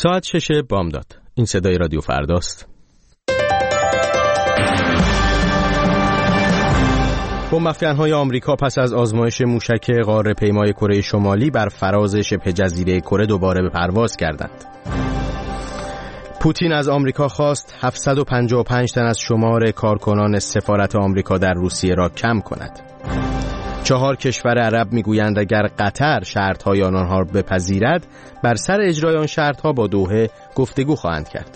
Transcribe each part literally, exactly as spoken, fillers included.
ساعت شش بامداد. این صدای رادیو فرداست. بمب‌افکن‌های آمریکا پس از آزمایش موشک قاره‌پیمای کره شمالی بر فراز شبه جزیره کره دوباره به پرواز کردند. پوتین از آمریکا خواست هفتصد و پنجاه و پنج تن از شمار کارکنان سفارت آمریکا در روسیه را کم کند. چهار کشور عرب میگویند اگر قطر شرط‌های آنها را بپذیرد، بر سر اجرای آن شرط‌ها با دوحه گفتگو خواهند کرد.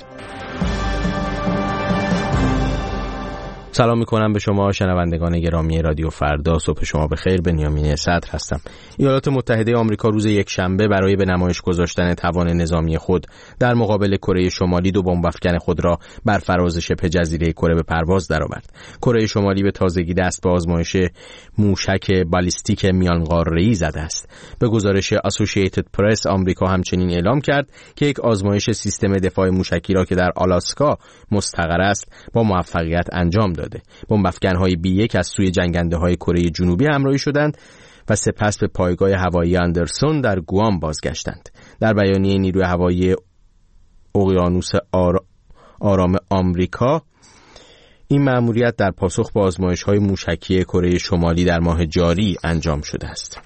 سلام میکنم به شما شنوندگان گرامی رادیو فردا. صبح شما بخیر. بنیامین صدر هستم. ایالات متحده آمریکا روز یک شنبه برای به نمایش گذاشتن توان نظامی خود در مقابل کره شمالی دو بمب‌افکن خود را بر فراز شبه جزیره کره به پرواز درآورد. کره شمالی به تازگی دست به آزمایش موشک بالیستیک میان قاره‌ای زده است. به گزارش اسوسییتد پرس، آمریکا همچنین اعلام کرد که یک آزمایش سیستم دفاع موشکی را که در آلاسکا مستقر است با موفقیت انجام داد. بمب‌افکن‌های بی یک از سوی جنگنده‌های کره جنوبی همراهی شدند و سپس به پایگاه هوایی اندرسون در گوام بازگشتند. در بیانیه نیروی هوایی اقیانوس آر... آرام آمریکا، این مأموریت در پاسخ به آزمایش‌های موشکی کره شمالی در ماه جاری انجام شده است.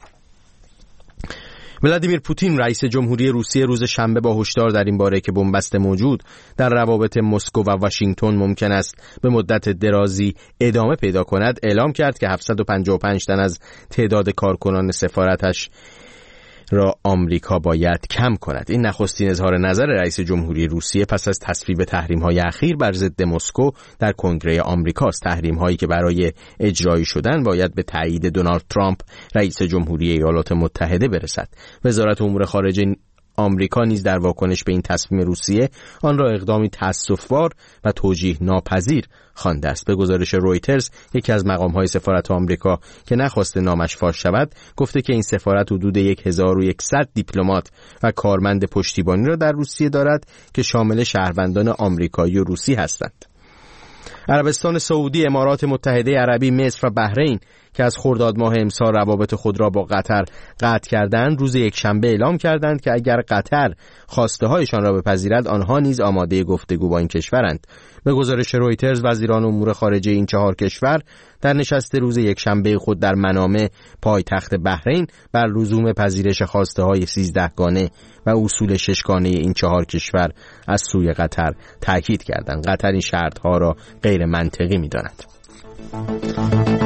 ولادیمیر پوتین رئیس جمهوری روسیه روز شنبه با هشدار در این باره که بنبست موجود در روابط مسکو و واشنگتن ممکن است به مدت درازی ادامه پیدا کند، اعلام کرد که هفتصد و پنجاه و پنج تن از تعداد کارکنان سفارتش را آمریکا باید کم کند. این نخستین اظهار نظر رئیس جمهوری روسیه پس از تصویب تحریم‌های اخیر بر ضد مسکو در کنگره آمریکاست. تحریم‌هایی که برای اجرایی شدن باید به تایید دونالد ترامپ رئیس جمهوری ایالات متحده برسد. وزارت امور خارجه آمریکا نیز در واکنش به این تصمیم روسیه آن را اقدامی تأسف‌بار و توجیه ناپذیر خوانده است. به گزارش رویترز، یکی از مقام‌های سفارت آمریکا که نخواسته نامش فاش شود، گفته که این سفارت حدود هزار و صد دیپلمات و کارمند پشتیبانی را در روسیه دارد که شامل شهروندان آمریکایی و روسی هستند. عربستان سعودی، امارات متحده عربی، مصر و بحرین که از خرداد ماه امسال روابط خود را با قطر قطع کردند، روز یک شنبه اعلام کردند که اگر قطر خواسته هایشان را بپذیرد، آنها نیز آماده گفتگو با این کشورند. به گزارش رویترز، وزیران امور خارجه این چهار کشور در نشست روز یک شنبه خود در منامه پایتخت بحرین بر لزوم پذیرش خواسته های سیزده گانه و اصول شش گانه این چهار کشور از سوی قطر تاکید کردند. قطر این شرط ها را غیر منطقی می داند.